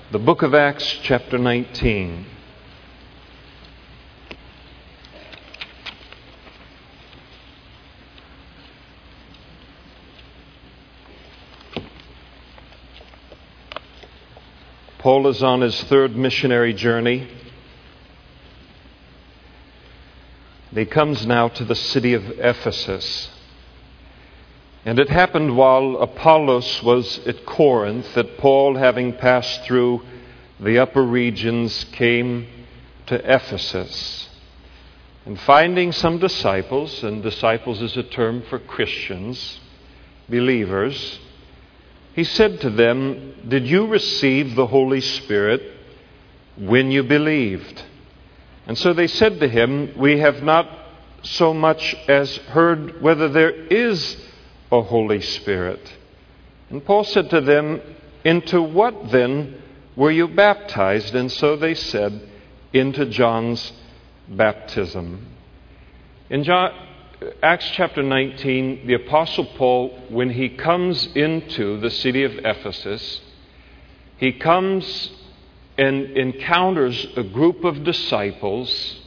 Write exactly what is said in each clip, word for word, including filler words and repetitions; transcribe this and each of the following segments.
The book of Acts, chapter nineteen. Paul is on his third missionary journey. He comes now to the city of Ephesus. And it happened while Apollos was at Corinth that Paul, having passed through the upper regions, came to Ephesus. And finding some disciples, and disciples is a term for Christians, believers, he said to them, "Did you receive the Holy Spirit when you believed?" And so they said to him, "We have not so much as heard whether there is a Holy Spirit." And Paul said to them, "Into what then were you baptized?" And so they said, "Into John's baptism." In John, Acts chapter nineteen, the Apostle Paul, when he comes into the city of Ephesus, he comes and encounters a group of disciples,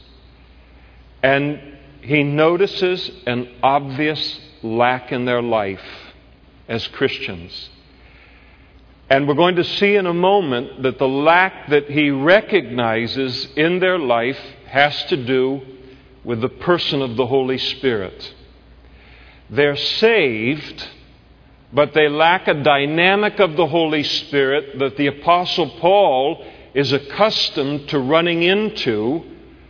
and he notices an obvious lack in their life as Christians. And we're going to see in a moment that the lack that he recognizes in their life has to do with the person of the Holy Spirit. They're saved, but they lack a dynamic of the Holy Spirit that the Apostle Paul is accustomed to running into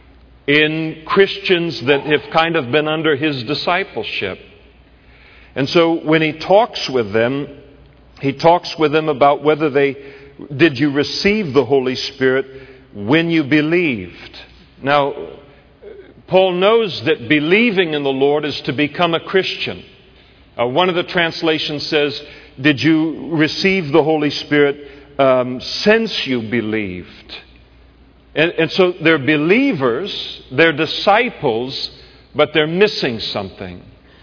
in Christians that have kind of been under his discipleship. And so when he talks with them, he talks with them about whether they, did you receive the Holy Spirit when you believed? Now, Paul knows that believing in the Lord is to become a Christian. Uh, one of the translations says, did you receive the Holy Spirit um, since you believed? And, and so they're believers, they're disciples, but they're missing something.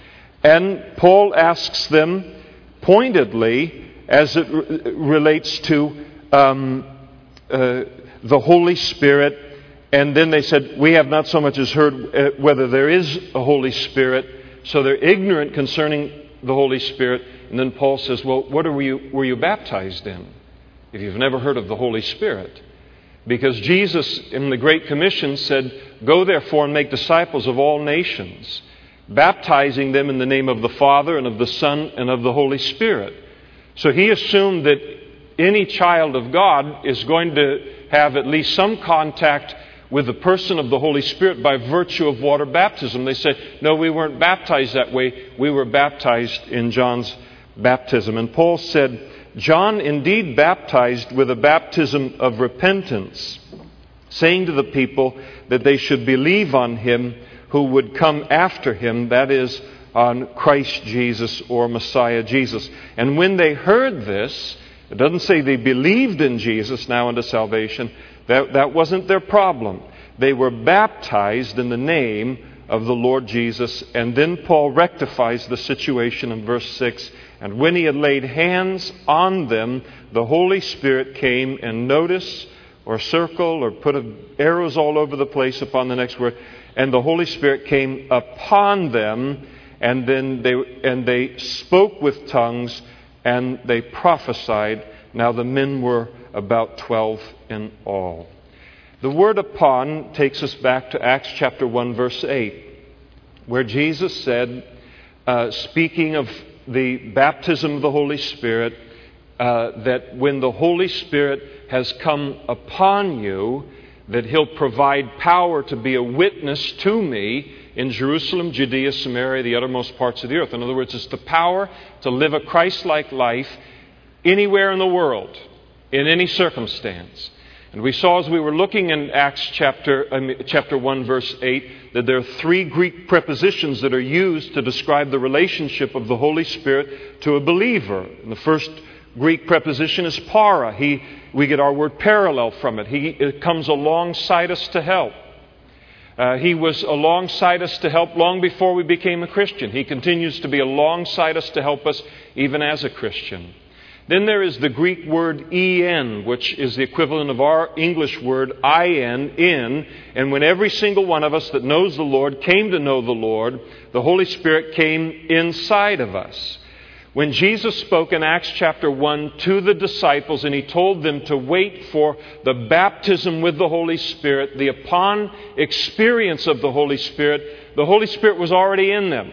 And Paul asks them pointedly, as it re- relates to um, uh, the Holy Spirit. And then they said, we have not so much as heard uh, whether there is a Holy Spirit. So they're ignorant concerning the Holy Spirit. And then Paul says, well, what are you, were you baptized in if you've never heard of the Holy Spirit? Because Jesus in the Great Commission said, go therefore and make disciples of all nations, baptizing them in the name of the Father and of the Son and of the Holy Spirit. So he assumed that any child of God is going to have at least some contact with the person of the Holy Spirit by virtue of water baptism. They said, no, we weren't baptized that way. We were baptized in John's baptism. And Paul said, John indeed baptized with a baptism of repentance, saying to the people that they should believe on him who would come after him, that is, on Christ Jesus or Messiah Jesus. And when they heard this, it doesn't say they believed in Jesus now unto salvation. That, that wasn't their problem. They were baptized in the name of the Lord Jesus. And then Paul rectifies the situation in verse six. And when he had laid hands on them, the Holy Spirit came, and notice or circle or put arrows all over the place upon the next word. And the Holy Spirit came upon them, and then they and they spoke with tongues, and they prophesied. Now the men were about twelve in all. The word upon takes us back to Acts chapter one, verse eight, where Jesus said, uh, speaking of the baptism of the Holy Spirit, uh, that when the Holy Spirit has come upon you, that he'll provide power to be a witness to me in Jerusalem, Judea, Samaria, the uttermost parts of the earth. In other words, it's the power to live a Christ-like life anywhere in the world, in any circumstance. And we saw as we were looking in Acts chapter, I mean, chapter one, verse eight, that there are three Greek prepositions that are used to describe the relationship of the Holy Spirit to a believer. And the first Greek preposition is para. He, we get our word parallel from it. He it comes alongside us to help. Uh, he was alongside us to help long before we became a Christian. He continues to be alongside us to help us even as a Christian. Then there is the Greek word en, which is the equivalent of our English word in, in. And when every single one of us that knows the Lord came to know the Lord, the Holy Spirit came inside of us. When Jesus spoke in Acts chapter one to the disciples and He told them to wait for the baptism with the Holy Spirit, the upon experience of the Holy Spirit, the Holy Spirit was already in them.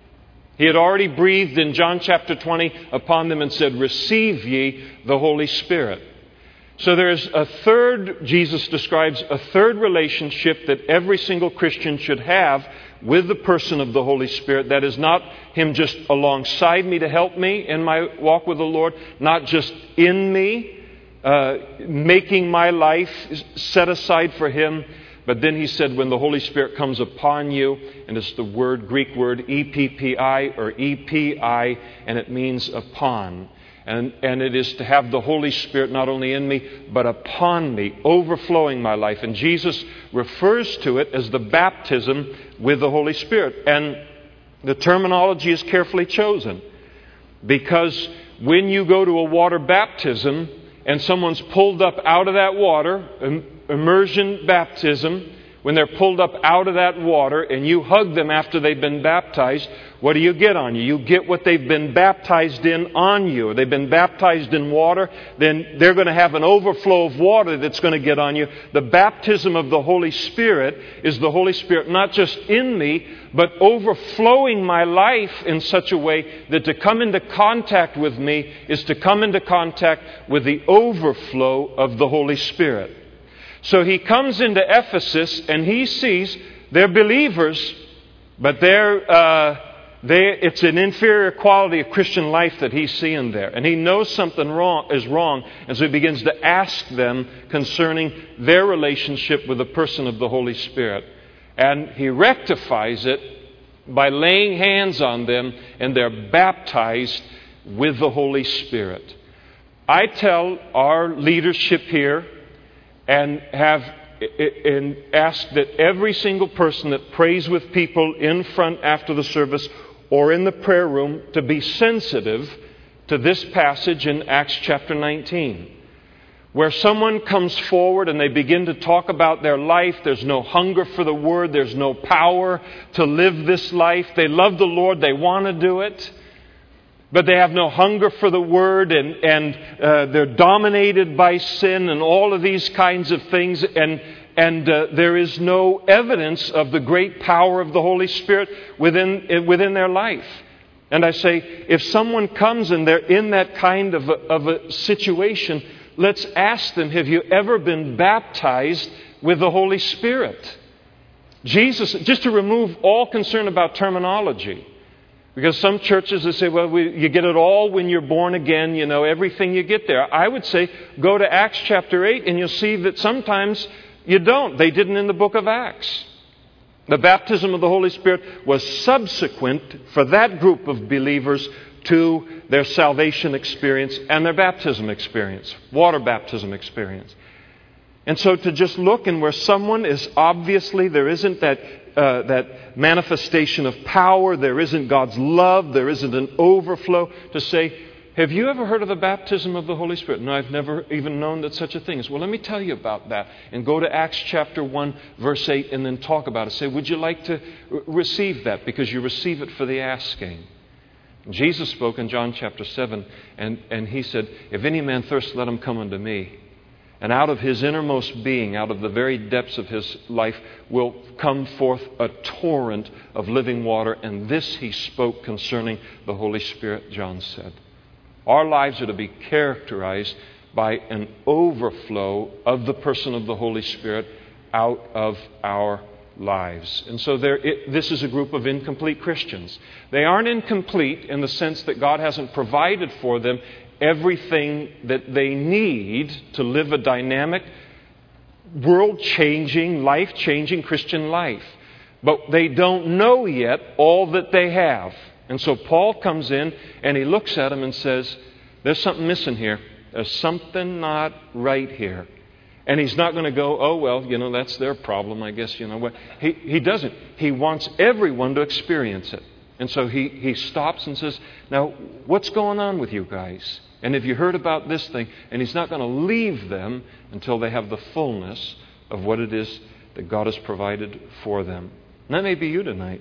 He had already breathed in John chapter twenty upon them and said, "Receive ye the Holy Spirit." So there's a third, Jesus describes a third relationship that every single Christian should have with the person of the Holy Spirit. That is not Him just alongside me to help me in my walk with the Lord, not just in me, uh, making my life set aside for Him. But then He said, when the Holy Spirit comes upon you, and it's the word, Greek word, E P P I or E P I, and it means upon. And, and it is to have the Holy Spirit not only in me, but upon me, overflowing my life. And Jesus refers to it as the baptism with the Holy Spirit. And the terminology is carefully chosen, because when you go to a water baptism and someone's pulled up out of that water, immersion baptism, when they're pulled up out of that water and you hug them after they've been baptized, what do you get on you? You get what they've been baptized in on you. They've been baptized in water, then they're going to have an overflow of water that's going to get on you. The baptism of the Holy Spirit is the Holy Spirit not just in me, but overflowing my life in such a way that to come into contact with me is to come into contact with the overflow of the Holy Spirit. So He comes into Ephesus and He sees they're believers, but they're, uh, they, it's an inferior quality of Christian life that He's seeing there. And He knows something wrong is wrong, and so He begins to ask them concerning their relationship with the person of the Holy Spirit. And He rectifies it by laying hands on them, and they're baptized with the Holy Spirit. I tell our leadership here, and have and ask that every single person that prays with people in front after the service or in the prayer room to be sensitive to this passage in Acts chapter nineteen, where someone comes forward and they begin to talk about their life. There's no hunger for the Word. There's no power to live this life. They love the Lord. They want to do it, but they have no hunger for the Word, and, and uh, they're dominated by sin and all of these kinds of things, and, and uh, there is no evidence of the great power of the Holy Spirit within, within their life. And I say, if someone comes and they're in that kind of a, of a situation, let's ask them, have you ever been baptized with the Holy Spirit? Jesus, just to remove all concern about terminology. Because some churches, they say, well, we, you get it all when you're born again, you know, everything you get there. I would say, go to Acts chapter eight and you'll see that sometimes you don't. They didn't in the book of Acts. The baptism of the Holy Spirit was subsequent for that group of believers to their salvation experience and their baptism experience, water baptism experience. And so to just look and where someone is obviously, there isn't that uh, that manifestation of power, there isn't God's love, there isn't an overflow, to say, have you ever heard of the baptism of the Holy Spirit? No, I've never even known that such a thing is. Well, let me tell you about that. And go to Acts chapter one, verse eight, and then talk about it. Say, would you like to receive that? Because you receive it for the asking. Jesus spoke in John chapter seven, and, and He said, if any man thirst, let him come unto me. And out of his innermost being, out of the very depths of his life, will come forth a torrent of living water. And this He spoke concerning the Holy Spirit, John said. Our lives are to be characterized by an overflow of the person of the Holy Spirit out of our lives. And so there, it, this is a group of incomplete Christians. They aren't incomplete in the sense that God hasn't provided for them everything that they need to live a dynamic, world-changing, life-changing Christian life. But they don't know yet all that they have. And so Paul comes in and he looks at them and says, there's something missing here. There's something not right here. And he's not going to go, oh, well, you know, that's their problem, I guess, you know what. He, he doesn't. He wants everyone to experience it. And so he, he stops and says, now, what's going on with you guys? And have you heard about this thing? And he's not going to leave them until they have the fullness of what it is that God has provided for them. And that may be you tonight,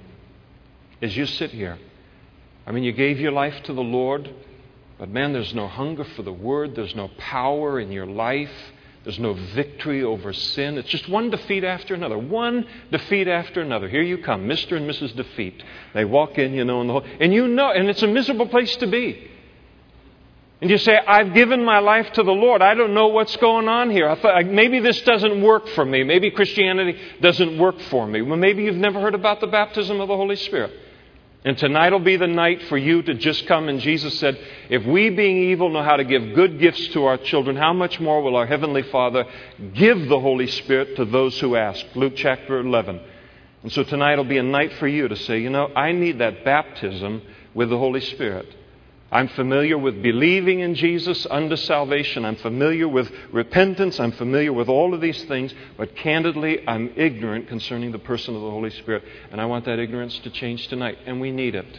as you sit here. I mean, you gave your life to the Lord, but man, there's no hunger for the Word. There's no power in your life. There's no victory over sin. It's just one defeat after another. One defeat after another. Here you come, Mister and Missus Defeat. They walk in, you know, in the whole, and you know, and it's a miserable place to be. And you say, I've given my life to the Lord. I don't know what's going on here. I thought, maybe this doesn't work for me. Maybe Christianity doesn't work for me. Well, maybe you've never heard about the baptism of the Holy Spirit. And tonight will be the night for you to just come. And Jesus said, if we being evil know how to give good gifts to our children, how much more will our Heavenly Father give the Holy Spirit to those who ask? Luke chapter eleven. And so tonight will be a night for you to say, you know, I need that baptism with the Holy Spirit. I'm familiar with believing in Jesus unto salvation. I'm familiar with repentance. I'm familiar with all of these things. But candidly, I'm ignorant concerning the person of the Holy Spirit. And I want that ignorance to change tonight. And we need it.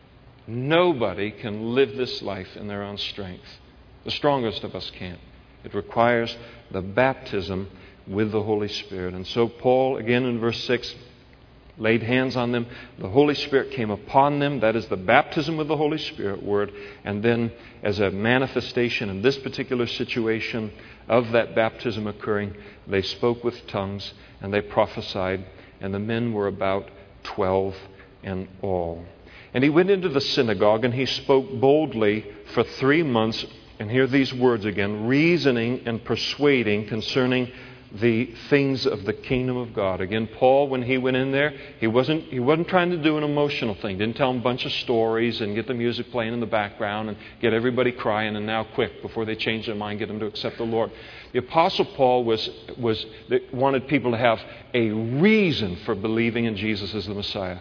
Nobody can live this life in their own strength. The strongest of us can't. It requires the baptism with the Holy Spirit. And so Paul, again in verse six, laid hands on them. The Holy Spirit came upon them. That is the baptism with the Holy Spirit word. And then as a manifestation in this particular situation of that baptism occurring, they spoke with tongues and they prophesied. And the men were about twelve in all. And he went into the synagogue and he spoke boldly for three months. And hear these words again, reasoning and persuading concerning the things of the kingdom of God. Again, Paul, when he went in there, he wasn't he wasn't trying to do an emotional thing. Didn't tell them a bunch of stories and get the music playing in the background and get everybody crying and now quick before they change their mind, get them to accept the Lord. The Apostle Paul was was wanted people to have a reason for believing in Jesus as the Messiah.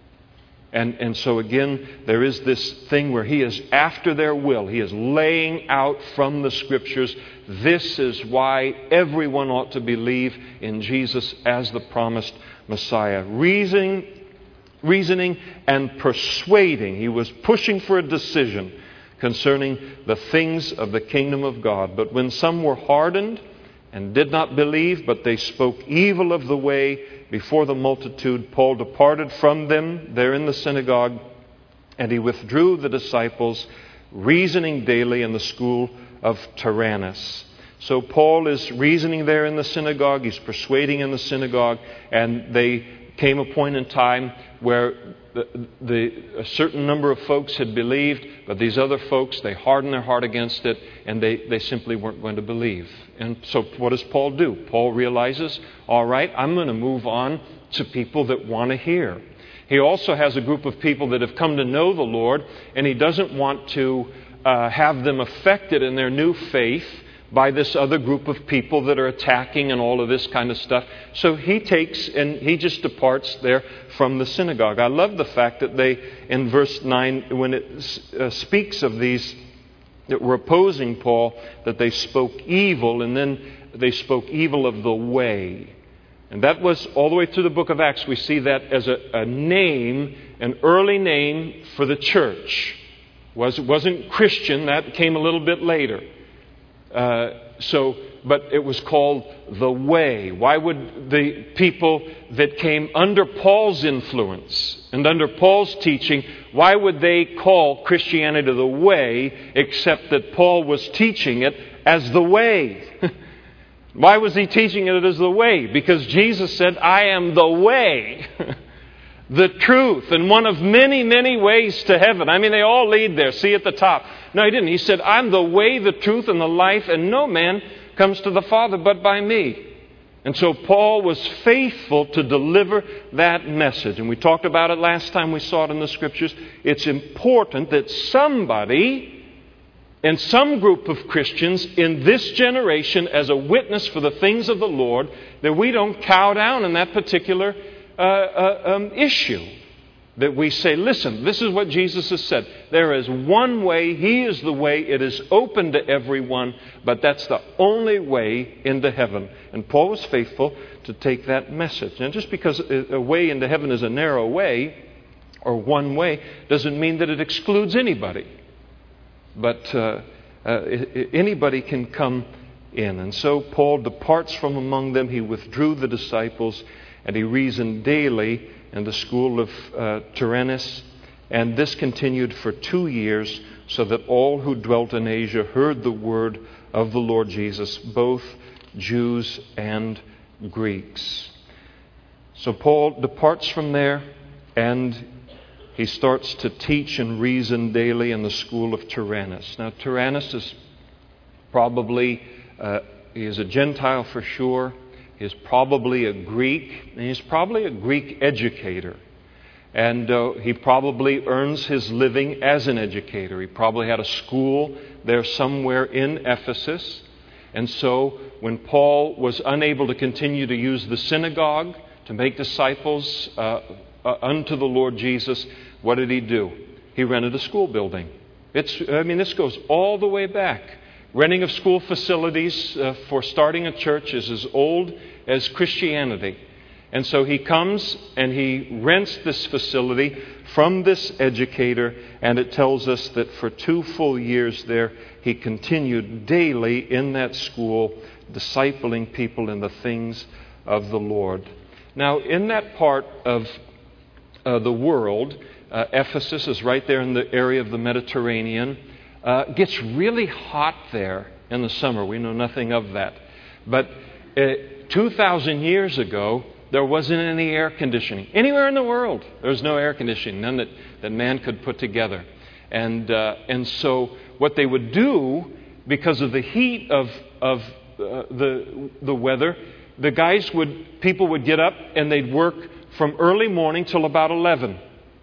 And, and so again, there is this thing where he is after their will. He is laying out from the Scriptures, this is why everyone ought to believe in Jesus as the promised Messiah. Reasoning, reasoning and persuading. He was pushing for a decision concerning the things of the kingdom of God. But when some were hardened and did not believe, but they spoke evil of the way before the multitude, Paul departed from them there in the synagogue, and he withdrew the disciples, reasoning daily in the school of Tyrannus. So Paul is reasoning there in the synagogue, he's persuading in the synagogue, and they came a point in time where the, the, a certain number of folks had believed, but these other folks, they hardened their heart against it, and they, they simply weren't going to believe. And so what does Paul do? Paul realizes, all right, I'm going to move on to people that want to hear. He also has a group of people that have come to know the Lord, and he doesn't want to uh, have them affected in their new faith by this other group of people that are attacking and all of this kind of stuff. So he takes and he just departs there from the synagogue. I love the fact that they, in verse nine, when it uh, speaks of these that were opposing Paul, that they spoke evil, and then they spoke evil of the way. And that was all the way through the book of Acts. We see that as a, a name, an early name for the church. Was, it wasn't Christian, that came a little bit later. Uh, so, but it was called the Way. Why would the people that came under Paul's influence and under Paul's teaching, why would they call Christianity the Way, except that Paul was teaching it as the Way? Why was he teaching it as the Way? Because Jesus said, I am the way, the truth, and one of many, many ways to heaven. I mean, they all lead there. See at the top. No, he didn't. He said, I'm the way, the truth, and the life, and no man comes to the Father but by me. And so Paul was faithful to deliver that message. And we talked about it last time we saw it in the Scriptures. It's important that somebody and some group of Christians in this generation, as a witness for the things of the Lord, that we don't cow down in that particular uh, uh, um, issue. That we say, listen, this is what Jesus has said. There is one way. He is the way. It is open to everyone, but that's the only way into heaven. And Paul was faithful to take that message. And just because a way into heaven is a narrow way, or one way doesn't mean that it excludes anybody. But uh, uh, anybody can come in. And so Paul departs from among them. He withdrew the disciples, and he reasoned daily in the school of uh, Tyrannus. And this continued for two years, so that all who dwelt in Asia heard the word of the Lord Jesus, both Jews and Greeks. So Paul departs from there, and he starts to teach and reason daily in the school of Tyrannus. Now, Tyrannus is probably, uh, he is a Gentile for sure. He's probably a Greek, and he's probably a Greek educator. And uh, he probably earns his living as an educator. He probably had a school there somewhere in Ephesus. And so when Paul was unable to continue to use the synagogue to make disciples uh, uh, unto the Lord Jesus, what did he do? He rented a school building. It's, I mean, this goes all the way back. Renting of school facilities uh, for starting a church is as old as Christianity. And so he comes and he rents this facility from this educator, and it tells us that for two full years there, he continued daily in that school, discipling people in the things of the Lord. Now, in that part of uh, the world, uh, Ephesus is right there in the area of the Mediterranean. Uh, it gets really hot there in the summer. We know nothing of that. But uh, two thousand years ago, there wasn't any air conditioning. Anywhere in the world, there was no air conditioning, none that, that man could put together. And uh, and so what they would do, because of the heat of of uh, the the weather, the guys would people would get up and they'd work from early morning till about eleven,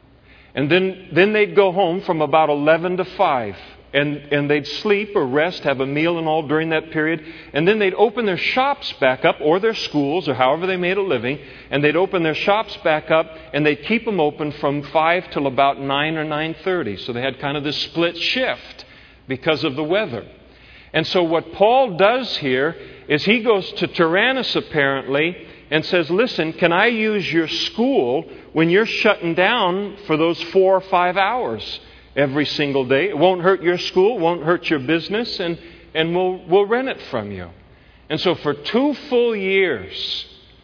and then then they'd go home from about eleven to five. And, and they'd sleep or rest, have a meal and all during that period. And then they'd open their shops back up, or their schools, or however they made a living. And they'd open their shops back up, and they'd keep them open from five till about nine or nine thirty. So they had kind of this split shift because of the weather. And so what Paul does here is he goes to Tyrannus apparently and says, listen, can I use your school when you're shutting down for those four or five hours? Every single day. It won't hurt your school, won't hurt your business, and, and we'll, we'll rent it from you. And so for two full years,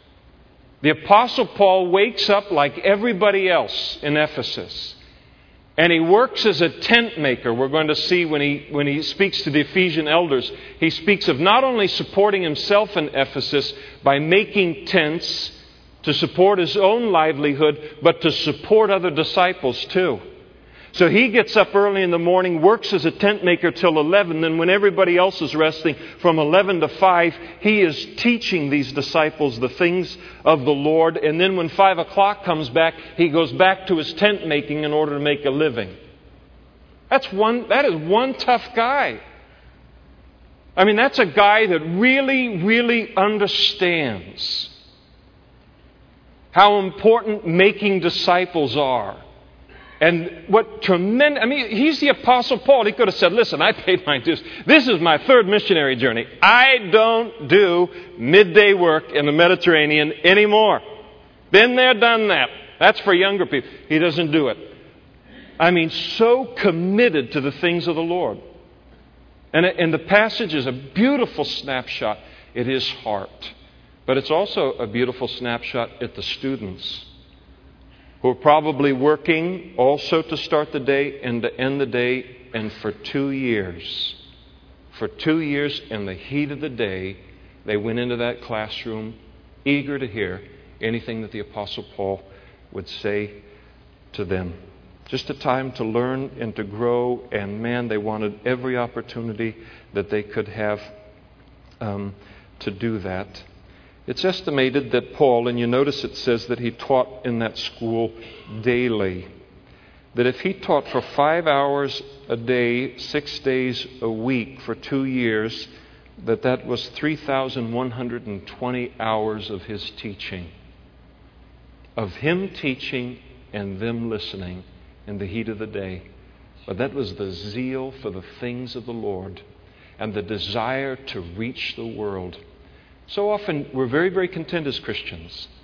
the Apostle Paul wakes up like everybody else in Ephesus. And he works as a tent maker. We're going to see when he, when he speaks to the Ephesian elders, he speaks of not only supporting himself in Ephesus by making tents to support his own livelihood, but to support other disciples too. So he gets up early in the morning, works as a tent maker till eleven. Then when everybody else is resting from eleven to five, he is teaching these disciples the things of the Lord. And then when five o'clock comes back, he goes back to his tent making in order to make a living. That's one, that is one tough guy. I mean, that's a guy that really, really understands how important making disciples are. And what tremendous, I mean, he's the Apostle Paul. He could have said, listen, I paid my dues. This is my third missionary journey. I don't do midday work in the Mediterranean anymore. Been there, done that. That's for younger people. He doesn't do it. I mean, so committed to the things of the Lord. And, and the passage is a beautiful snapshot at his heart. But it's also a beautiful snapshot at the students, who are probably working also to start the day and to end the day. And for two years, for two years in the heat of the day, they went into that classroom eager to hear anything that the Apostle Paul would say to them. Just a time to learn and to grow. And man, they wanted every opportunity that they could have um, to do that. It's estimated that Paul, and you notice it says that he taught in that school daily, that if he taught for five hours a day, six days a week for two years, that that was three thousand one hundred twenty hours of his teaching. Of him teaching and them listening in the heat of the day. But that was the zeal for the things of the Lord and the desire to reach the world. So often we're very, very content as Christians.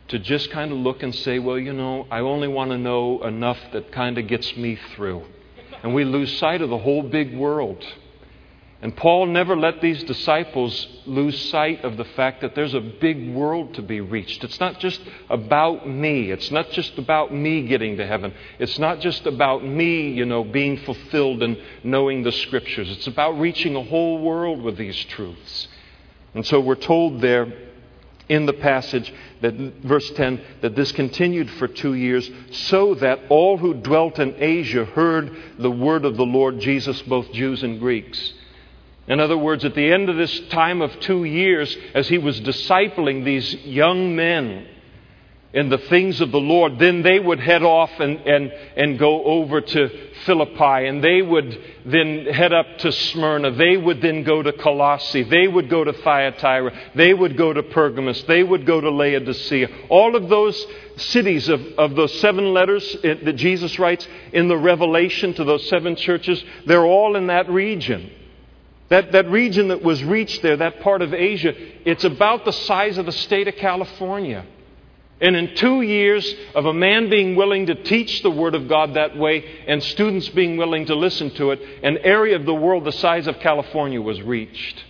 to just kind of look and say, well, you know, I only want to know enough that kind of gets me through. And we lose sight of the whole big world. And Paul never let these disciples lose sight of the fact that there's a big world to be reached. It's not just about me. It's not just about me getting to heaven. It's not just about me, you know, being fulfilled and knowing the Scriptures. It's about reaching a whole world with these truths. And so we're told there in the passage, that verse ten, that this continued for two years, so that all who dwelt in Asia heard the word of the Lord Jesus, both Jews and Greeks. In other words, at the end of this time of two years, as he was discipling these young men in the things of the Lord, then they would head off and, and, and go over to Philippi, and they would then head up to Smyrna. They would then go to Colossae. They would go to Thyatira. They would go to Pergamos. They would go to Laodicea. All of those cities of, of those seven letters that Jesus writes in the Revelation to those seven churches, they're all in that region. That, that region that was reached there, that part of Asia, it's about the size of the state of California. And in two years of a man being willing to teach the Word of God that way and students being willing to listen to it, an area of the world the size of California was reached.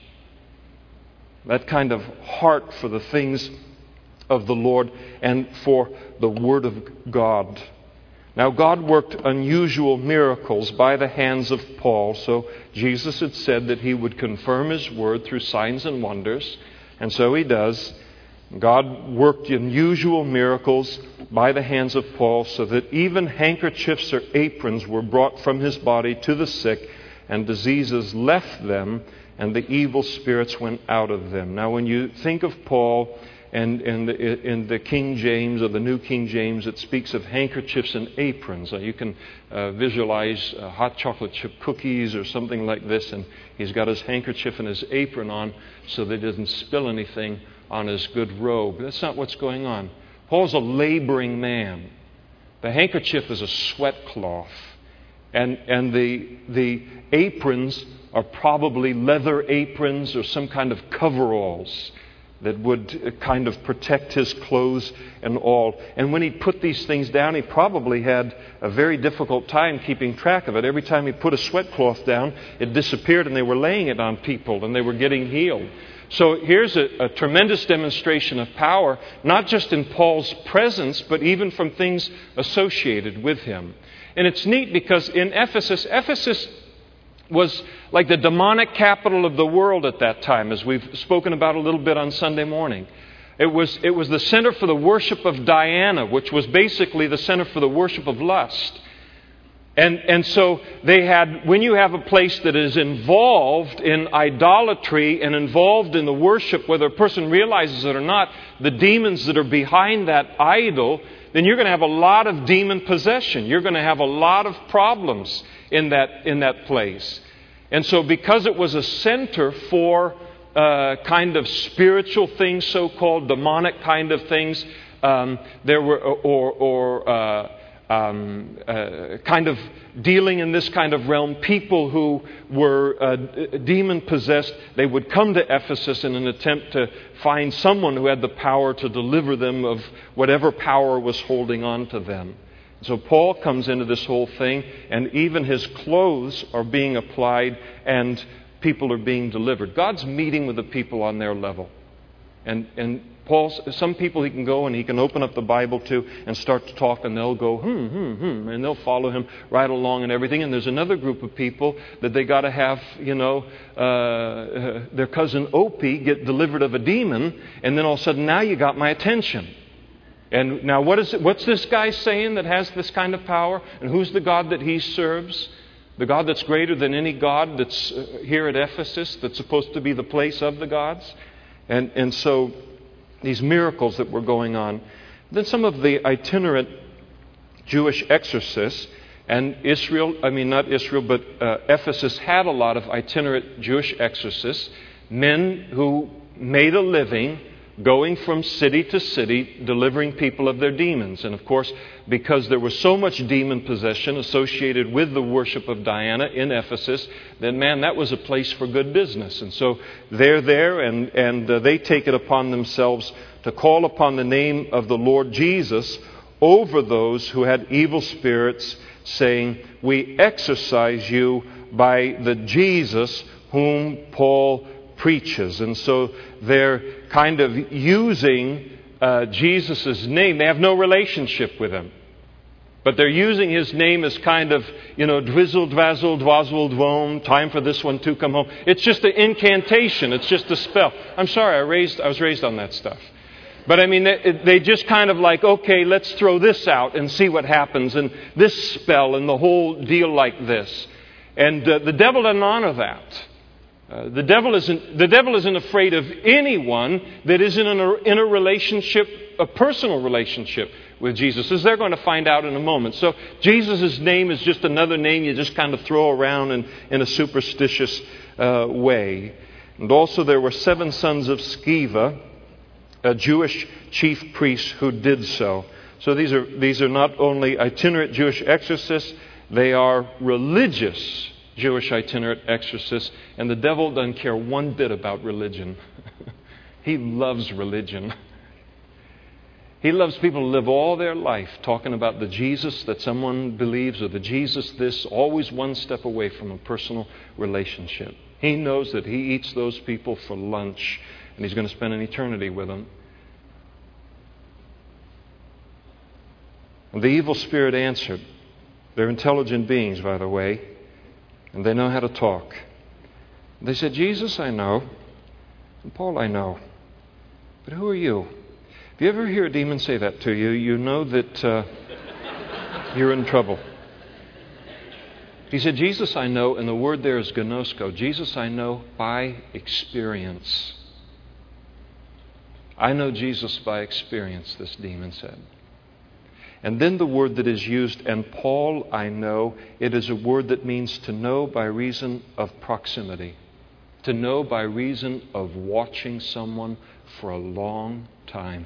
That kind of heart for the things of the Lord and for the Word of God. Now, God worked unusual miracles by the hands of Paul. So Jesus had said that He would confirm His Word through signs and wonders. And so He does. God worked unusual miracles by the hands of Paul so that even handkerchiefs or aprons were brought from his body to the sick, and diseases left them, and the evil spirits went out of them. Now, when you think of Paul, and in the, in the King James or the New King James, it speaks of handkerchiefs and aprons. Uh, you can uh, visualize uh, hot chocolate chip cookies or something like this, and he's got his handkerchief and his apron on so that he doesn't spill anything on his good robe. That's not what's going on. Paul's a laboring man. The handkerchief is a sweat cloth. And, and the, the aprons are probably leather aprons or some kind of coveralls that would kind of protect his clothes and all. And when he put these things down, he probably had a very difficult time keeping track of it. Every time he put a sweat cloth down, it disappeared, and they were laying it on people and they were getting healed. So here's a, a tremendous demonstration of power, not just in Paul's presence, but even from things associated with him. And it's neat because in Ephesus, Ephesus was like the demonic capital of the world at that time, as we've spoken about a little bit on Sunday morning. It was, it was the center for the worship of Diana, which was basically the center for the worship of lust. And, and so they had, when you have a place that is involved in idolatry and involved in the worship, whether a person realizes it or not, the demons that are behind that idol, then you're going to have a lot of demon possession. You're going to have a lot of problems in that, in that place. And so because it was a center for uh, kind of spiritual things, so-called demonic kind of things, um, there were, or, or uh, Um, uh, kind of dealing in this kind of realm, people who were uh, demon-possessed, they would come to Ephesus in an attempt to find someone who had the power to deliver them of whatever power was holding on to them. So Paul comes into this whole thing, and even his clothes are being applied, and people are being delivered. God's meeting with the people on their level. And, and Paul, some people he can go and he can open up the Bible to and start to talk, and they'll go, hmm, hmm, hmm, and they'll follow him right along and everything. And there's another group of people that they got to have, you know, uh, uh, their cousin Opie get delivered of a demon, and then all of a sudden, now you got my attention. And now what is it, what's this guy saying that has this kind of power? And who's the God that he serves? The God that's greater than any God that's here at Ephesus, that's supposed to be the place of the gods? And, and so these miracles that were going on. Then some of the itinerant Jewish exorcists, and Israel, I mean not Israel, but uh, Ephesus had a lot of itinerant Jewish exorcists, men who made a living going from city to city, delivering people of their demons. And of course, because there was so much demon possession associated with the worship of Diana in Ephesus, then man, that was a place for good business. And so they're there, and, and uh, they take it upon themselves to call upon the name of the Lord Jesus over those who had evil spirits, saying, "We exorcise you by the Jesus whom Paul preaches." And so they're kind of using uh, Jesus' name. They have no relationship with him. But they're using his name as kind of, you know, drizzle, dwazzle, dwazzle, dwom, time for this one to come home. It's just an incantation. It's just a spell. I'm sorry, I raised, I was raised on that stuff. But I mean, they, they just kind of like, okay, let's throw this out and see what happens. And this spell and the whole deal like this. And uh, the devil doesn't honor that. Uh, the devil isn't, the devil isn't afraid of anyone that isn't in a, in a relationship, a personal relationship with Jesus, as they're going to find out in a moment. So Jesus' name is just another name you just kind of throw around in, in a superstitious uh, way. And also there were seven sons of Sceva, a Jewish chief priest, who did so. So these are these are not only itinerant Jewish exorcists, they are religious Jewish itinerant exorcists. And the devil doesn't care one bit about religion. He loves religion. He loves people to live all their life talking about the Jesus that someone believes, or the Jesus this, always one step away from a personal relationship. He knows that he eats those people for lunch, and he's going to spend an eternity with them. And the evil spirit answered. They're intelligent beings, by the way, and they know how to talk. They said, "Jesus, I know, and Paul, I know, but who are you?" If you ever hear a demon say that to you, you know that uh, you're in trouble. He said, "Jesus, I know," and the word there is gnosko. Jesus, I know by experience. I know Jesus by experience, this demon said. And then the word that is used, "and Paul, I know," it is a word that means to know by reason of proximity. To know by reason of watching someone for a long time.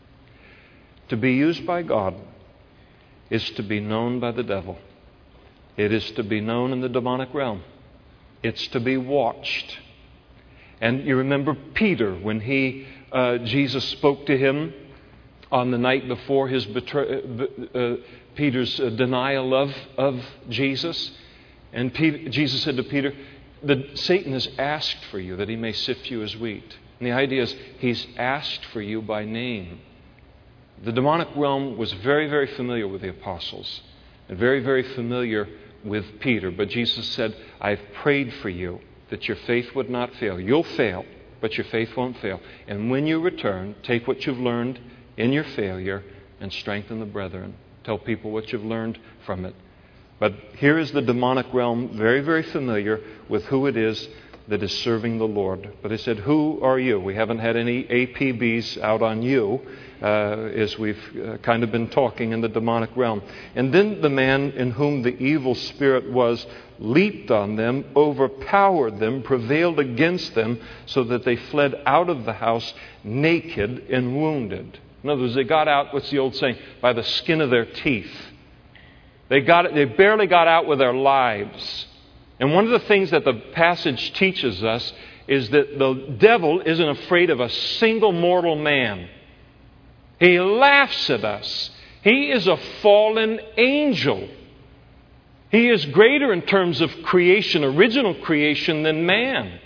To be used by God is to be known by the devil. It is to be known in the demonic realm. It's to be watched. And you remember Peter, when he uh, Jesus spoke to him on the night before his betray- uh, Peter's uh, denial of, of Jesus. And Peter, Jesus said to Peter, that Satan has asked for you that he may sift you as wheat. And the idea is he's asked for you by name. The demonic realm was very, very familiar with the apostles and very, very familiar with Peter. But Jesus said, "I've prayed for you that your faith would not fail." You'll fail, but your faith won't fail. And when you return, take what you've learned in your failure and strengthen the brethren. Tell people what you've learned from it. But here is the demonic realm, very, very familiar with who it is that is serving the Lord. But he said, "Who are you?" We haven't had any A P Bs out on you uh, as we've uh, kind of been talking in the demonic realm. And then the man in whom the evil spirit was leaped on them, overpowered them, prevailed against them, so that they fled out of the house naked and wounded. In other words, they got out, what's the old saying, by the skin of their teeth. They got they barely got out with their lives. And one of the things that the passage teaches us is that the devil isn't afraid of a single mortal man. He laughs at us. He is a fallen angel. He is greater in terms of creation, original creation, than man.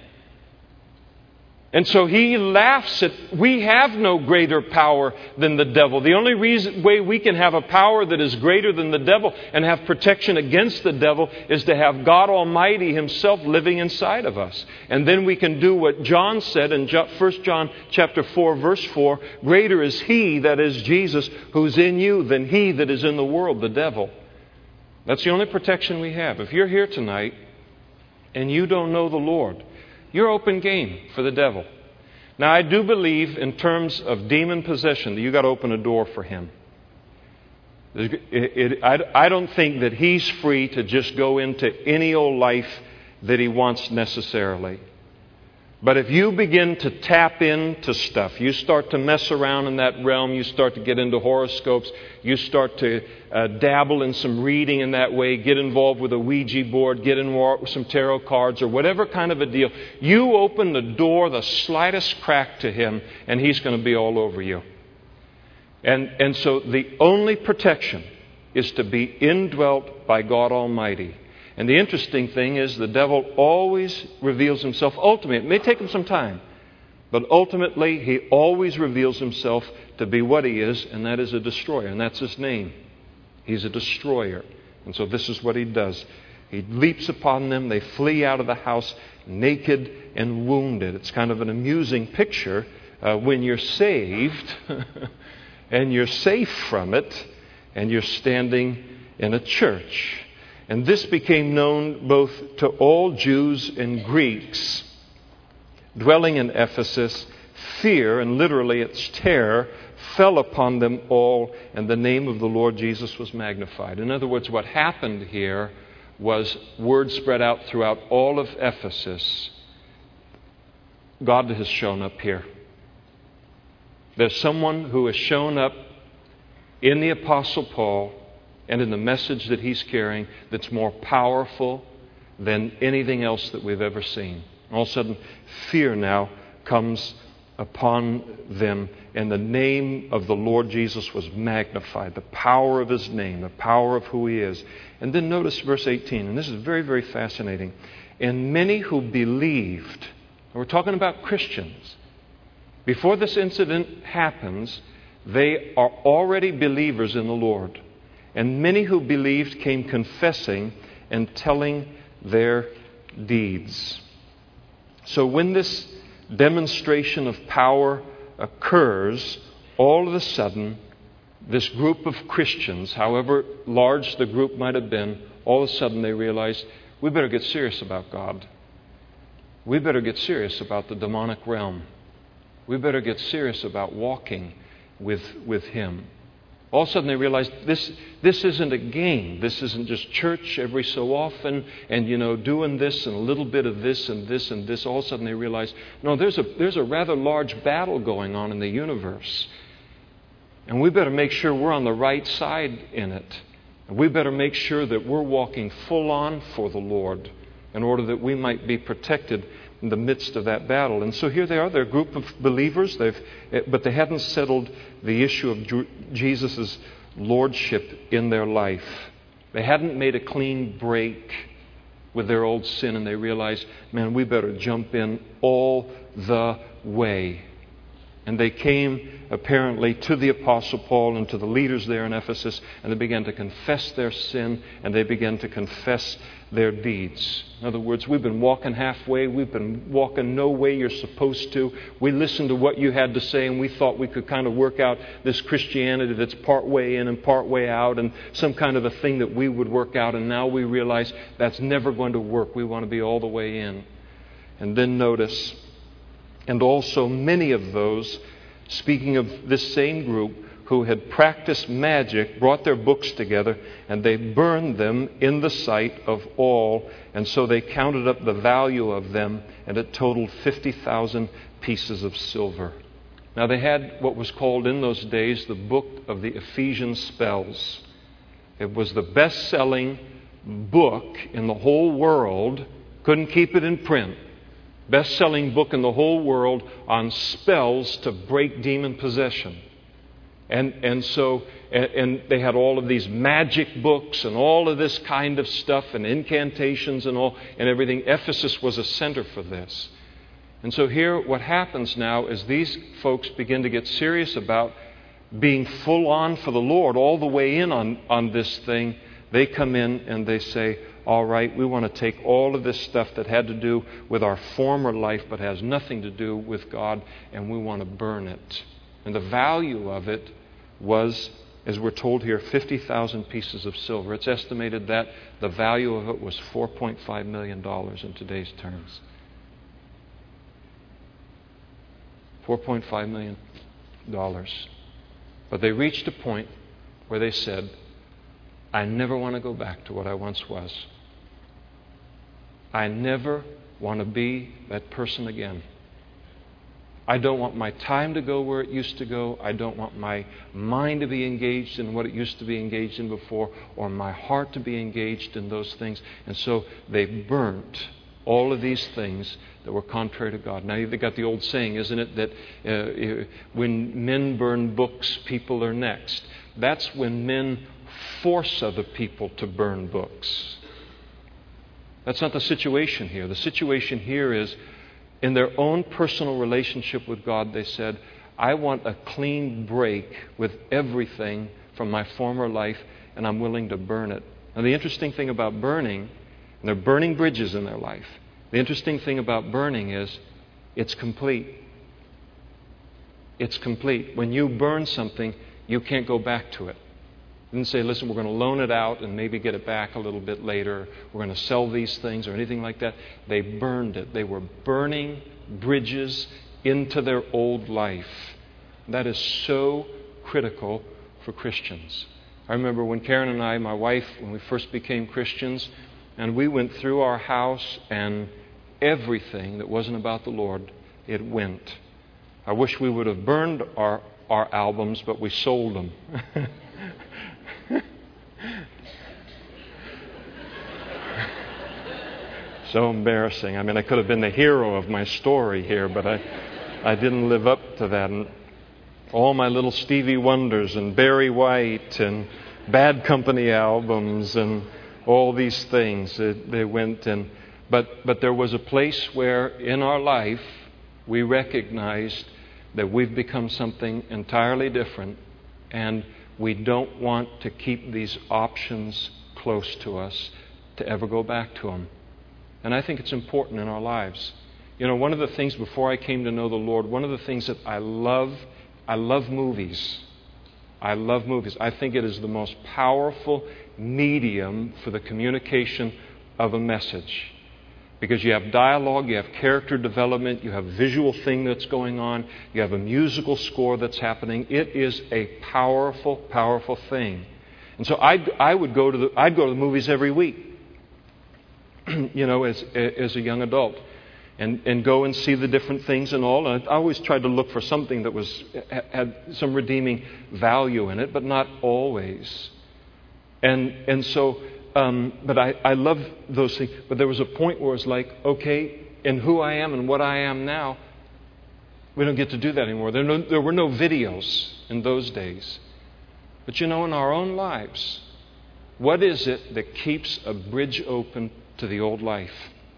And so he laughs at, we have no greater power than the devil. The only reason, way we can have a power that is greater than the devil and have protection against the devil is to have God Almighty Himself living inside of us. And then we can do what John said in First John chapter four, verse four, "Greater is He," that is Jesus, "who's in you than he that is in the world," the devil. That's the only protection we have. If you're here tonight and you don't know the Lord, you're open game for the devil. Now, I do believe in terms of demon possession that you've got to open a door for him. It, it, I, I don't think that he's free to just go into any old life that he wants necessarily. But if you begin to tap into stuff, you start to mess around in that realm, you start to get into horoscopes, you start to uh, dabble in some reading in that way, get involved with a Ouija board, get involved with some tarot cards or whatever kind of a deal, you open the door the slightest crack to him and he's going to be all over you. And, and so the only protection is to be indwelt by God Almighty. And the interesting thing is the devil always reveals himself ultimately. It may take him some time, but ultimately he always reveals himself to be what he is, and that is a destroyer. And that's his name. He's a destroyer. And so this is what he does. He leaps upon them. They flee out of the house naked and wounded. It's kind of an amusing picture uh, when you're saved and you're safe from it and you're standing in a church. And this became known both to all Jews and Greeks dwelling in Ephesus. Fear, and literally it's terror, fell upon them all, and the name of the Lord Jesus was magnified. In other words, what happened here was word spread out throughout all of Ephesus. God has shown up here. There's someone who has shown up in the Apostle Paul and in the message that he's carrying that's more powerful than anything else that we've ever seen. All of a sudden, fear now comes upon them, and the name of the Lord Jesus was magnified. The power of his name, the power of who he is. And then notice verse eighteen, and this is very, very fascinating. And many who believed, and we're talking about Christians, before this incident happens, they are already believers in the Lord. And many who believed came confessing and telling their deeds. So when this demonstration of power occurs, all of a sudden, this group of Christians, however large the group might have been, all of a sudden they realized, we better get serious about God. We better get serious about the demonic realm. We better get serious about walking with, with him. All of a sudden they realized this, this isn't a game. This isn't just church every so often and, you know, doing this and a little bit of this and this and this. All of a sudden they realized, no, there's a, there's a rather large battle going on in the universe. And we better make sure we're on the right side in it. And we better make sure that we're walking full on for the Lord in order that we might be protected in the midst of that battle. And so here they are. They're a group of believers, they've, but they hadn't settled the issue of Jesus' lordship in their life. They hadn't made a clean break with their old sin, and they realized, man, we better jump in all the way. And they came, apparently, to the Apostle Paul and to the leaders there in Ephesus, and they began to confess their sin, and they began to confess their deeds. In other words, we've been walking halfway. We've been walking no way you're supposed to. We listened to what you had to say, and we thought we could kind of work out this Christianity that's part way in and part way out, and some kind of a thing that we would work out, and now we realize that's never going to work. We want to be all the way in. And then notice, and also many of those, speaking of this same group, who had practiced magic, brought their books together, and they burned them in the sight of all. And so they counted up the value of them, and it totaled fifty thousand pieces of silver. Now they had what was called in those days the book of the Ephesian spells. It was the best-selling book in the whole world. Couldn't keep it in print. Best-selling book in the whole world on spells to break demon possession. And and so, and, and they had all of these magic books and all of this kind of stuff and incantations and all and everything. Ephesus was a center for this. And so here what happens now is these folks begin to get serious about being full on for the Lord, all the way in on, on this thing. They come in and they say, all right, we want to take all of this stuff that had to do with our former life but has nothing to do with God, and we want to burn it. And the value of it was, as we're told here, fifty thousand pieces of silver. It's estimated that the value of it was four point five million dollars in today's terms. four point five million dollars. But they reached a point where they said, I never want to go back to what I once was. I never want to be that person again. I don't want my time to go where it used to go. I don't want my mind to be engaged in what it used to be engaged in before, or my heart to be engaged in those things. And so they burnt all of these things that were contrary to God. Now, you've got the old saying, isn't it, that uh, when men burn books, people are next. That's when men force other people to burn books. That's not the situation here. The situation here is, in their own personal relationship with God, they said, I want a clean break with everything from my former life, and I'm willing to burn it. Now, the interesting thing about burning, and they're burning bridges in their life, the interesting thing about burning is it's complete. It's complete. When you burn something, you can't go back to it. They didn't say, listen, we're going to loan it out and maybe get it back a little bit later. We're going to sell these things or anything like that. They burned it. They were burning bridges into their old life. That is so critical for Christians. I remember when Karen and I, my wife, when we first became Christians, and we went through our house and everything that wasn't about the Lord, it went. I wish we would have burned our, our albums, but we sold them. So embarrassing. I mean, I could have been the hero of my story here, but I, I didn't live up to that. And all my little Stevie Wonders and Barry White and Bad Company albums and all these things, they, they went in. But, but there was a place where in our life we recognized that we've become something entirely different, and we don't want to keep these options close to us to ever go back to them. And I think it's important in our lives. You know, one of the things before I came to know the Lord, one of the things that I love, I love movies. I love movies. I think it is the most powerful medium for the communication of a message. Because you have dialogue, you have character development, you have a visual thing that's going on, you have a musical score that's happening. It is a powerful, powerful thing. And so I'd, I would go to the I'd go to the movies every week. You know, as as a young adult, and and go and see the different things and all. And I always tried to look for something that was had some redeeming value in it, but not always. And and so, um, but I I love those things. But there was a point where it's like, okay, in who I am and what I am now, we don't get to do that anymore. There no, there were no videos in those days. But you know, in our own lives, what is it that keeps a bridge open to the old life?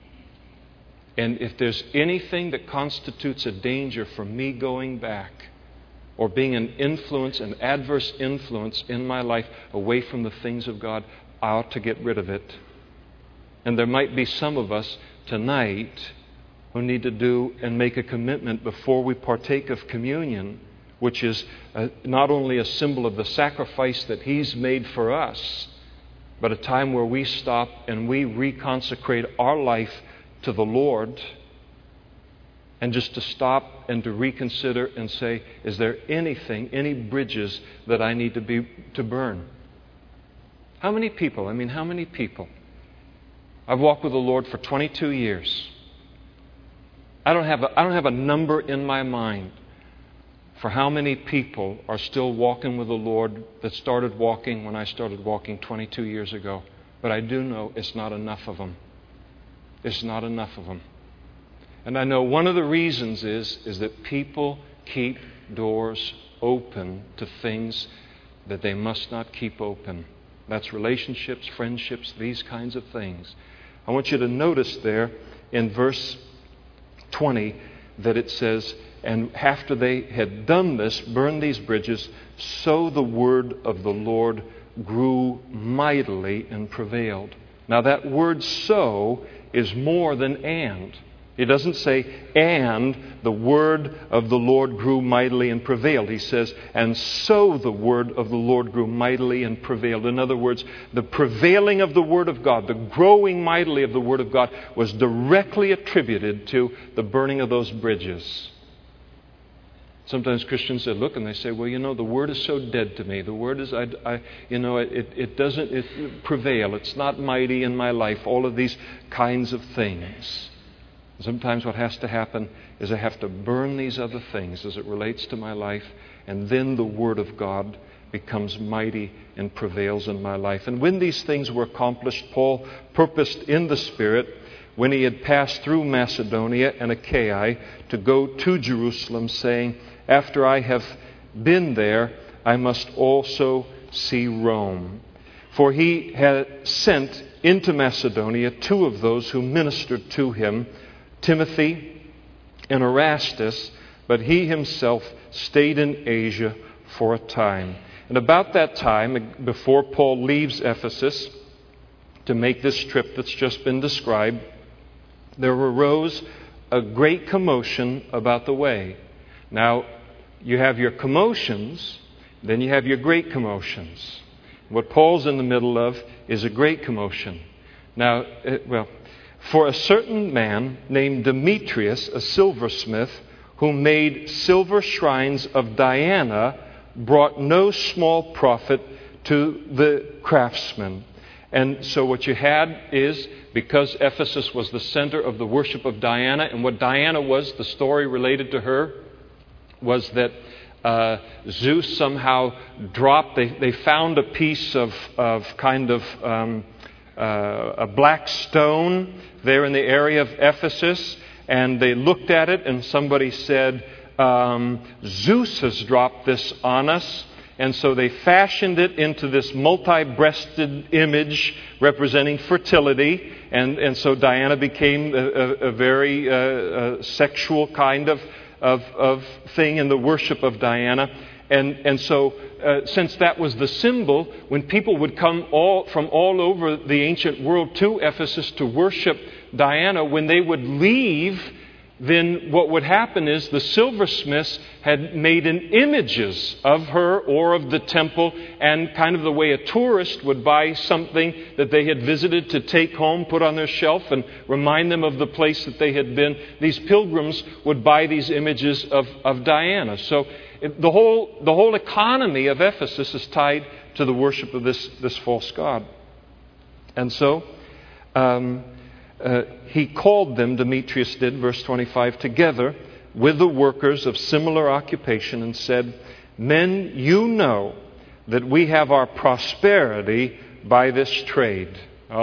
And if there's anything that constitutes a danger for me going back or being an influence, an adverse influence in my life away from the things of God, I ought to get rid of it. And there might be some of us tonight who need to do and make a commitment before we partake of communion, which is a, not only a symbol of the sacrifice that He's made for us, but a time where we stop and we reconsecrate our life to the Lord, and just to stop and to reconsider and say, is there anything, any bridges that I need to be to burn? How many people, I mean, how many people? I've walked with the Lord for twenty-two years. I don't have a, I don't have a number in my mind for how many people are still walking with the Lord that started walking when I started walking twenty-two years ago. But I do know it's not enough of them. It's not enough of them. And I know one of the reasons is, is that people keep doors open to things that they must not keep open. That's relationships, friendships, these kinds of things. I want you to notice there in verse twenty that it says, and after they had done this, burned these bridges, so the word of the Lord grew mightily and prevailed. Now that word so is more than and. It doesn't say, and the word of the Lord grew mightily and prevailed. He says, and so the word of the Lord grew mightily and prevailed. In other words, the prevailing of the word of God, the growing mightily of the word of God, was directly attributed to the burning of those bridges. Sometimes Christians they look and they say, well, you know, the Word is so dead to me. The Word is, I, I, you know, it, it doesn't it prevail. It's not mighty in my life. All of these kinds of things. Sometimes what has to happen is I have to burn these other things as it relates to my life, and then the Word of God becomes mighty and prevails in my life. And when these things were accomplished, Paul purposed in the Spirit, when he had passed through Macedonia and Achaia, to go to Jerusalem, saying, after I have been there, I must also see Rome. For he had sent into Macedonia two of those who ministered to him, Timothy and Erastus, but he himself stayed in Asia for a time. And about that time, before Paul leaves Ephesus to make this trip that's just been described, there arose a great commotion about the way. Now, you have your commotions, then you have your great commotions. What Paul's in the middle of is a great commotion. Now, it, well, for a certain man named Demetrius, a silversmith, who made silver shrines of Diana, brought no small profit to the craftsmen. And so what you had is, because Ephesus was the center of the worship of Diana, and what Diana was, the story related to her, was that uh, Zeus somehow dropped, they, they found a piece of, of kind of um, uh, a black stone there in the area of Ephesus, and they looked at it and somebody said, um, Zeus has dropped this on us. And so they fashioned it into this multi-breasted image representing fertility. And, and so Diana became a, a, a very uh, a sexual kind of, of, of thing in the worship of Diana. And, and so uh, since that was the symbol, when people would come all from all over the ancient world to Ephesus to worship Diana, when they would leave, then what would happen is the silversmiths had made an images of her or of the temple, and kind of the way a tourist would buy something that they had visited to take home, put on their shelf, and remind them of the place that they had been. These pilgrims would buy these images of, of Diana. So it, the whole the whole economy of Ephesus is tied to the worship of this, this false god. And so Um, Uh, he called them, Demetrius did, verse twenty-five, together with the workers of similar occupation and said, men, you know that we have our prosperity by this trade.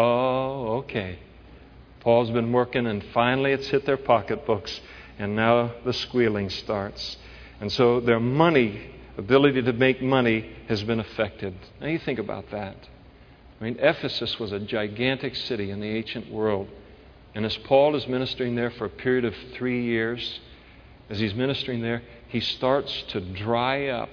Oh, okay. Paul's been working and finally it's hit their pocketbooks, and now the squealing starts. And so their money, ability to make money, has been affected. Now you think about that. I mean, Ephesus was a gigantic city in the ancient world. And as Paul is ministering there for a period of three years, as he's ministering there, he starts to dry up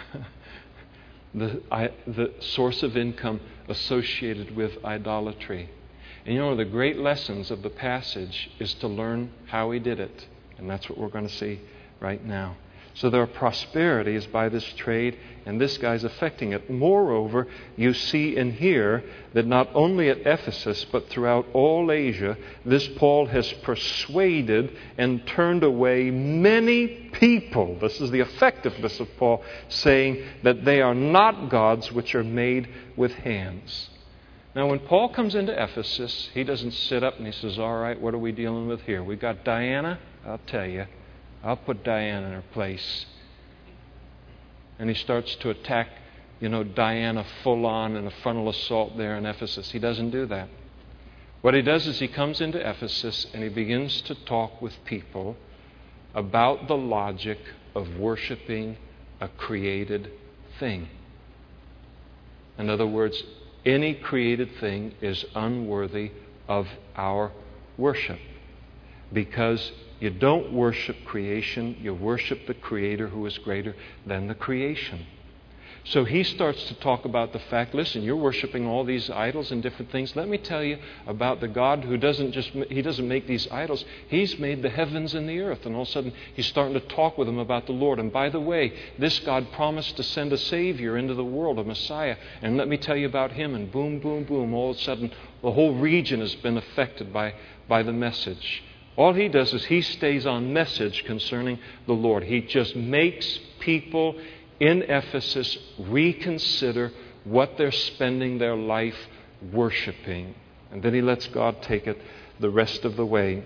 the, I, the source of income associated with idolatry. And you know, one of the great lessons of the passage is to learn how he did it. And that's what we're going to see right now. So their prosperity is by this trade, and this guy's affecting it. Moreover, you see and hear that not only at Ephesus, but throughout all Asia, this Paul has persuaded and turned away many people. This is the effectiveness of Paul, saying that they are not gods which are made with hands. Now, when Paul comes into Ephesus, he doesn't sit up and he says, all right, what are we dealing with here? We've got Diana, I'll tell you. I'll put Diana in her place. And he starts to attack, you know, Diana full on in a frontal assault there in Ephesus. He doesn't do that. What he does is he comes into Ephesus and he begins to talk with people about the logic of worshiping a created thing. In other words, any created thing is unworthy of our worship, because you don't worship creation, you worship the Creator who is greater than the creation. So he starts to talk about the fact, listen, you're worshiping all these idols and different things. Let me tell you about the God who doesn't just, he doesn't make these idols. He's made the heavens and the earth. And all of a sudden, he's starting to talk with them about the Lord. And by the way, this God promised to send a Savior into the world, a Messiah. And let me tell you about him. And boom, boom, boom, all of a sudden, the whole region has been affected by, by the message All he does is he stays on message concerning the Lord. He just makes people in Ephesus reconsider what they're spending their life worshiping. And then he lets God take it the rest of the way.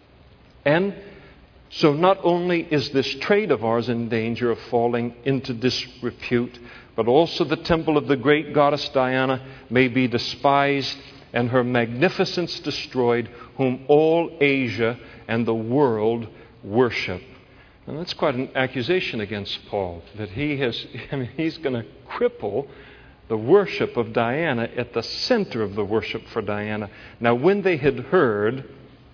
And so not only is this trade of ours in danger of falling into disrepute, but also the temple of the great goddess Diana may be despised and her magnificence destroyed, whom all Asia and the world worship. And that's quite an accusation against Paul, that he has, I mean, he's going to cripple the worship of Diana at the center of the worship for Diana. Now, when they had heard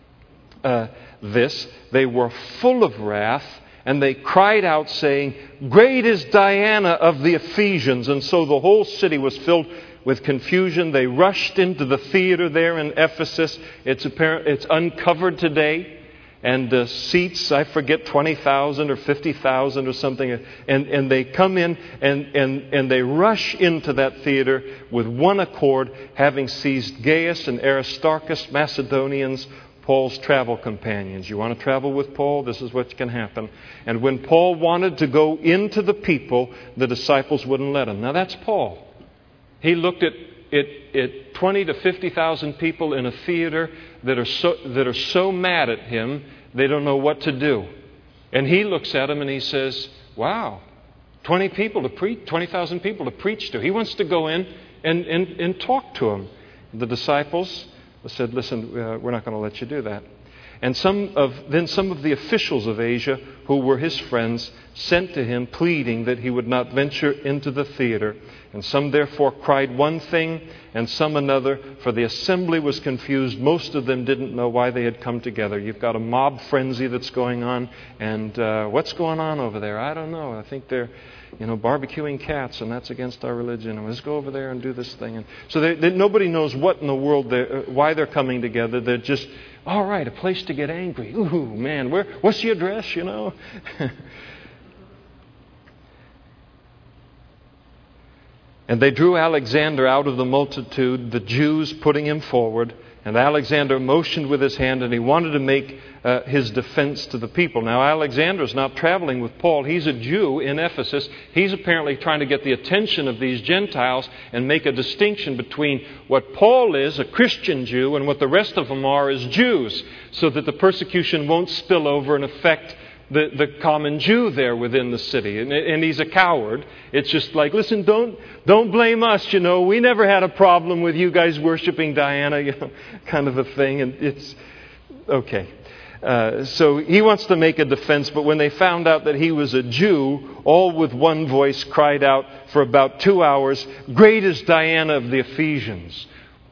uh, this, they were full of wrath, and they cried out, saying, "Great is Diana of the Ephesians." And so the whole city was filled with confusion. They rushed into the theater there in Ephesus. It's apparent, it's uncovered today. And uh, seats, I forget, twenty thousand or fifty thousand or something. And, and they come in and, and, and they rush into that theater with one accord, having seized Gaius and Aristarchus, Macedonians, Paul's travel companions. You want to travel with Paul? This is what can happen. And when Paul wanted to go into the people, the disciples wouldn't let him. Now that's Paul. He looked at It, it twenty to fifty thousand people in a theater that are so that are so mad at him they don't know what to do, and he looks at them and he says, "Wow, twenty people to preach, twenty thousand people to preach to." He wants to go in and and, and talk to them. The disciples said, "Listen, uh, we're not going to let you do that." And some of then some of the officials of Asia, who were his friends, sent to him, pleading that he would not venture into the theater. And some therefore cried one thing, and some another, for the assembly was confused. Most of them didn't know why they had come together. You've got a mob frenzy that's going on, and uh, what's going on over there? I don't know. I think they're, you know, barbecuing cats, and that's against our religion. And let's go over there and do this thing. And so they, they, nobody knows what in the world, they're, why they're coming together. They're just, all right, a place to get angry. Ooh, man, where, what's your address, you know? And they drew Alexander out of the multitude, the Jews putting him forward. And Alexander motioned with his hand, and he wanted to make uh, his defense to the people. Now, Alexander's not traveling with Paul. He's a Jew in Ephesus. He's apparently trying to get the attention of these Gentiles and make a distinction between what Paul is, a Christian Jew, and what the rest of them are as Jews, so that the persecution won't spill over and affect The, the common Jew there within the city. And, and he's a coward. It's just like, listen, don't don't blame us, you know. We never had a problem with you guys worshiping Diana, you know, kind of a thing. And it's, okay. Uh, so he wants to make a defense, but when they found out that he was a Jew, all with one voice cried out for about two hours, "Great is Diana of the Ephesians."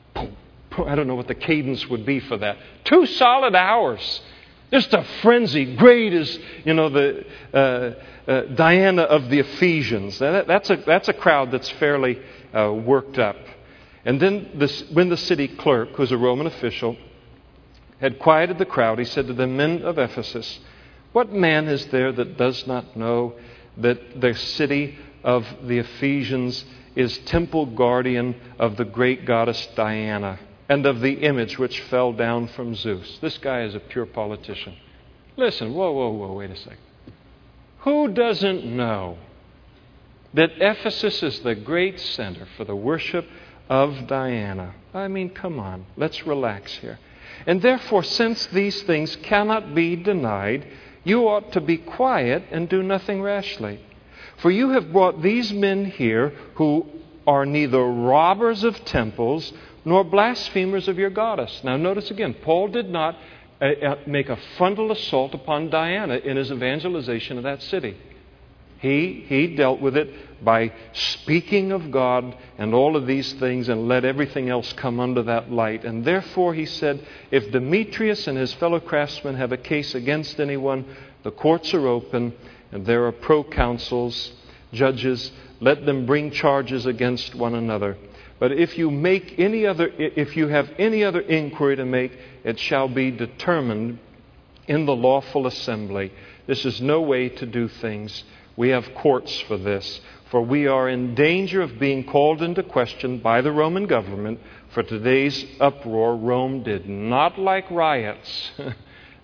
I don't know what the cadence would be for that. Two solid hours. Just a frenzy. Great is, you know, the uh, uh, Diana of the Ephesians. That, that's a that's a crowd that's fairly uh, worked up. And then this, when the city clerk, who's a Roman official, had quieted the crowd, he said to the men of Ephesus, "What man is there that does not know that the city of the Ephesians is temple guardian of the great goddess Diana, and of the image which fell down from Zeus?" This guy is a pure politician. Listen, whoa, whoa, whoa, wait a second. Who doesn't know that Ephesus is the great center for the worship of Diana? I mean, come on, let's relax here. "And therefore, since these things cannot be denied, you ought to be quiet and do nothing rashly. For you have brought these men here who are neither robbers of temples nor blasphemers of your goddess." Now notice again, Paul did not uh, make a frontal assault upon Diana in his evangelization of that city. He, he dealt with it by speaking of God and all of these things and let everything else come under that light. And therefore he said, if Demetrius and his fellow craftsmen have a case against anyone, the courts are open and there are proconsuls, judges. Let them bring charges against one another. But if you make any other, if you have any other inquiry to make, it shall be determined in the lawful assembly. This is no way to do things. We have courts for this. For we are in danger of being called into question by the Roman government. For today's uproar, Rome did not like riots.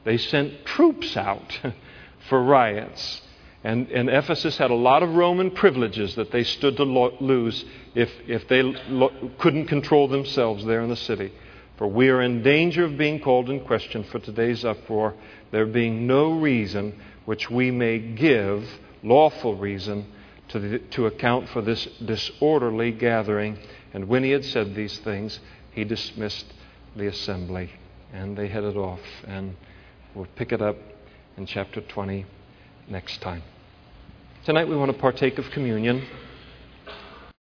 They sent troops out for riots. And, and Ephesus had a lot of Roman privileges that they stood to lo- lose if, if they lo- couldn't control themselves there in the city. For we are in danger of being called in question for today's uproar, there being no reason which we may give, lawful reason, to, the, to account for this disorderly gathering. And when he had said these things, he dismissed the assembly. And they headed off. And we'll pick it up in chapter twenty next time. Tonight we want to partake of communion.